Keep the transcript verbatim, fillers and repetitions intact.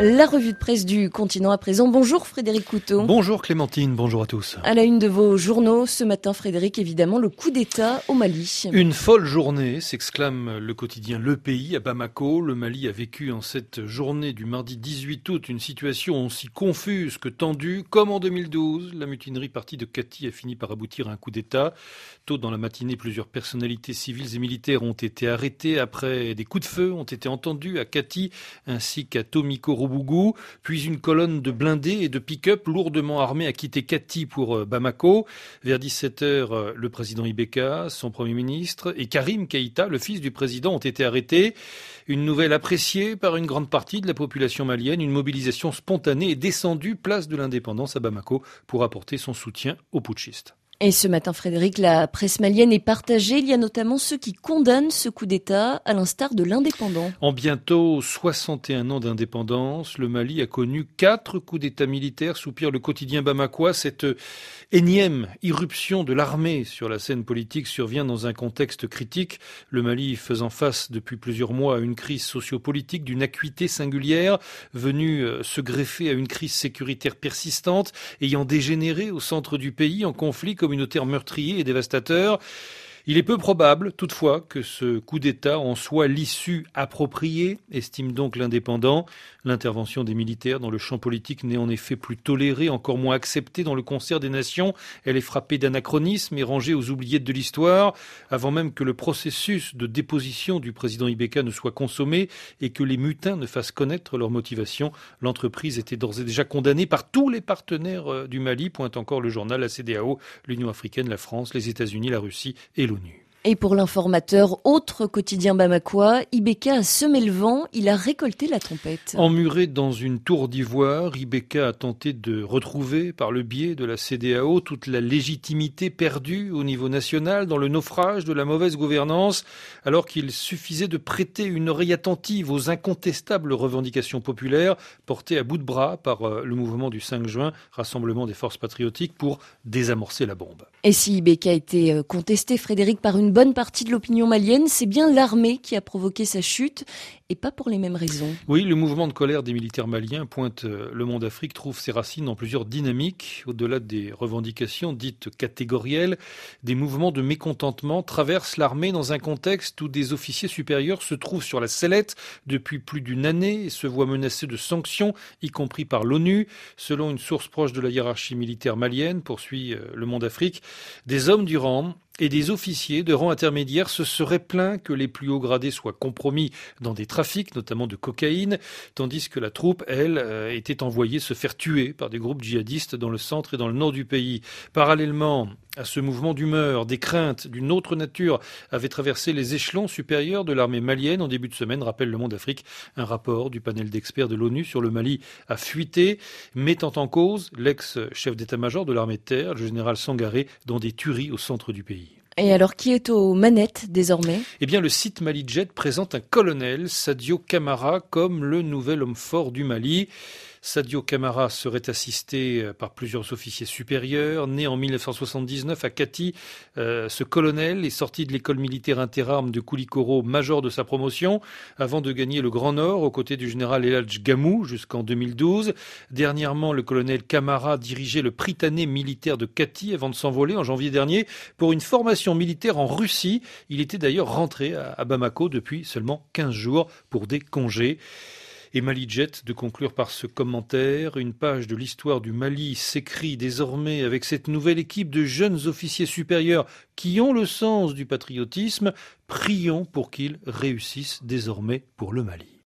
La revue de presse du continent à présent. Bonjour Frédéric Couteau. Bonjour Clémentine, bonjour à tous. À la une de vos journaux ce matin, Frédéric, évidemment, le coup d'État au Mali. Une folle journée, s'exclame le quotidien Le Pays à Bamako. Le Mali a vécu en cette journée du mardi dix-huit août une situation aussi confuse que tendue. Comme en deux mille douze, la mutinerie partie de Kati a fini par aboutir à un coup d'État. Tôt dans la matinée, plusieurs personnalités civiles et militaires ont été arrêtées. Après, des coups de feu ont été entendus à Kati ainsi qu'à Tomiko Bougou, puis une colonne de blindés et de pick-up lourdement armés a quitté Kati pour Bamako. Vers dix-sept heures, le président Ibeka, son premier ministre et Karim Keïta, le fils du président, ont été arrêtés. Une nouvelle appréciée par une grande partie de la population malienne. Une mobilisation spontanée est descendue place de l'Indépendance à Bamako pour apporter son soutien aux putschistes. Et ce matin, Frédéric, la presse malienne est partagée. Il y a notamment ceux qui condamnent ce coup d'État, à l'instar de l'Indépendant. En bientôt soixante et un ans d'indépendance, le Mali a connu quatre coups d'État militaires, soupire le quotidien bamakois. Cette énième irruption de l'armée sur la scène politique survient dans un contexte critique. Le Mali faisant face depuis plusieurs mois à une crise sociopolitique d'une acuité singulière, venue se greffer à une crise sécuritaire persistante, ayant dégénéré au centre du pays en conflit communautaire meurtrier et dévastateur. Il est peu probable, toutefois, que ce coup d'État en soit l'issue appropriée, estime donc l'Indépendant. L'intervention des militaires dans le champ politique n'est en effet plus tolérée, encore moins acceptée dans le concert des nations. Elle est frappée d'anachronisme et rangée aux oubliettes de l'histoire, avant même que le processus de déposition du président Ibeka ne soit consommé et que les mutins ne fassent connaître leurs motivations. L'entreprise était d'ores et déjà condamnée par tous les partenaires du Mali, pointe encore le journal, la C E D E A O, l'Union africaine, la France, les États-Unis, la Russie et l'ONU. Et pour l'informateur, autre quotidien bamakois, Ibeka a semé le vent, il a récolté la tempête. Emmuré dans une tour d'ivoire, Ibeka a tenté de retrouver, par le biais de la C E D E A O, toute la légitimité perdue au niveau national dans le naufrage de la mauvaise gouvernance, alors qu'il suffisait de prêter une oreille attentive aux incontestables revendications populaires portées à bout de bras par le mouvement du cinq juin, Rassemblement des forces patriotiques, pour désamorcer la bombe. Et si Ibeka a été contesté, Frédéric, par une bonne partie de l'opinion malienne, c'est bien l'armée qui a provoqué sa chute, et pas pour les mêmes raisons. Oui, le mouvement de colère des militaires maliens, pointe Le Monde Afrique, trouve ses racines dans plusieurs dynamiques. Au-delà des revendications dites catégorielles, des mouvements de mécontentement traversent l'armée dans un contexte où des officiers supérieurs se trouvent sur la sellette depuis plus d'une année et se voient menacés de sanctions, y compris par l'ONU. Selon une source proche de la hiérarchie militaire malienne, poursuit Le Monde Afrique, des hommes du rang et des officiers de rang intermédiaire se seraient plaints que les plus hauts gradés soient compromis dans des trafics, notamment de cocaïne, tandis que la troupe, elle, était envoyée se faire tuer par des groupes djihadistes dans le centre et dans le nord du pays. Parallèlement à ce mouvement d'humeur, des craintes d'une autre nature avaient traversé les échelons supérieurs de l'armée malienne en début de semaine, rappelle Le Monde Afrique. Un rapport du panel d'experts de l'ONU sur le Mali a fuité, mettant en cause l'ex-chef d'état-major de l'armée de terre, le général Sangaré, dans des tueries au centre du pays. Et alors, qui est aux manettes désormais ? Eh bien, le site Malijet présente un colonel, Sadio Camara, comme le nouvel homme fort du Mali. Sadio Camara serait assisté par plusieurs officiers supérieurs. Né en dix-neuf cent soixante-dix-neuf à Kati, euh, ce colonel est sorti de l'école militaire interarmes de Koulikoro, major de sa promotion, avant de gagner le Grand Nord aux côtés du général El Hadj Gamou jusqu'en deux mille douze. Dernièrement, le colonel Camara dirigeait le Prytanée militaire de Kati avant de s'envoler en janvier dernier pour une formation militaire en Russie. Il était d'ailleurs rentré à Bamako depuis seulement quinze jours pour des congés. Et Malijet de conclure par ce commentaire. Une page de l'histoire du Mali s'écrit désormais avec cette nouvelle équipe de jeunes officiers supérieurs qui ont le sens du patriotisme. Prions pour qu'ils réussissent désormais pour le Mali.